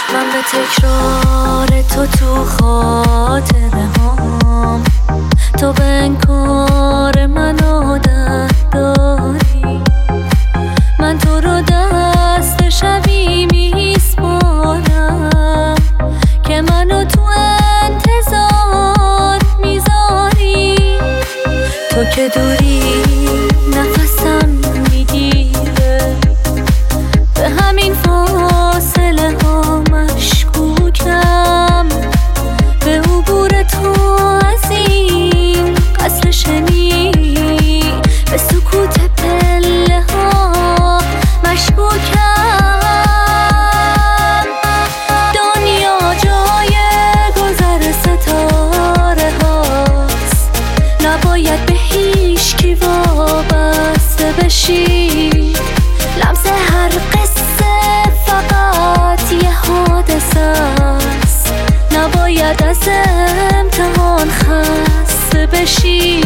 من به تکرار تو خاطره هام، تو به انکار من عادت داری. من تو رو دست شبی میسپارم که منو تو انتظار میذاری. تو که دوری نفسم میگیره، به همین فاصله ها مشکوکم. به عبور تو از این قصر شنی، به سکوت پله ها مشکوکم. دنیا جای گذر ستاره هاست، نباید به هیچ کی وابسته بشی. لمس هر قصه فقط یه حادثه است، نباید از امتحان خسته بشی.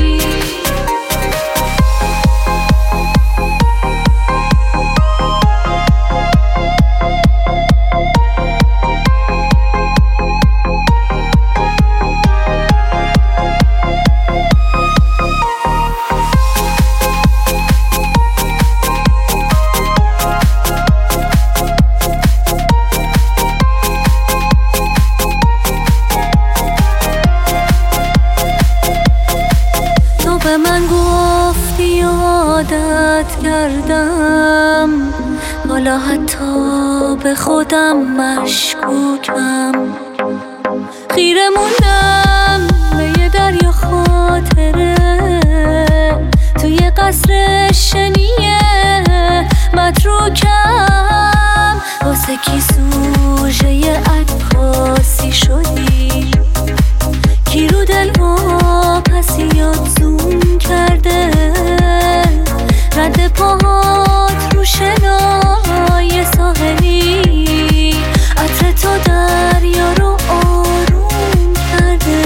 به من گفتی عادت کردم، حالا حتی به خودم مشکوکم. خیره موندم به یه دریا خاطره، توی قصر شنیه متروکم. واسه کی سوژه عکاسی شدی، کی رو دل پسیات زوم کرده. رد پاهات رو شنای ساحلی، عطر تو دریا رو آروم کرده.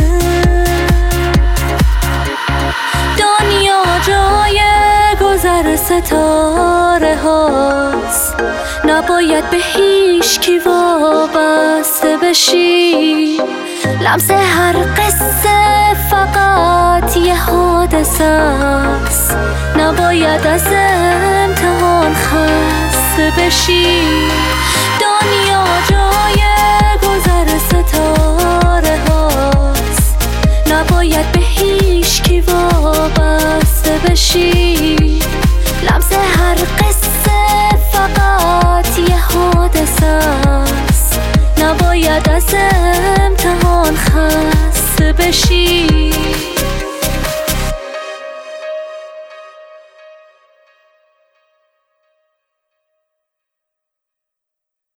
دنیا جای گذر ستاره هاست، نباید به هیچ کی وابسته بشی. لمس هر قصه فقط یه حادثه است، نباید از امتحان خسته بشی. دنیا جای گذر ستاره هاست، نباید به هیچ کی وابسته بشی. لمس هر قصه فقط یه حادثه است، نباید از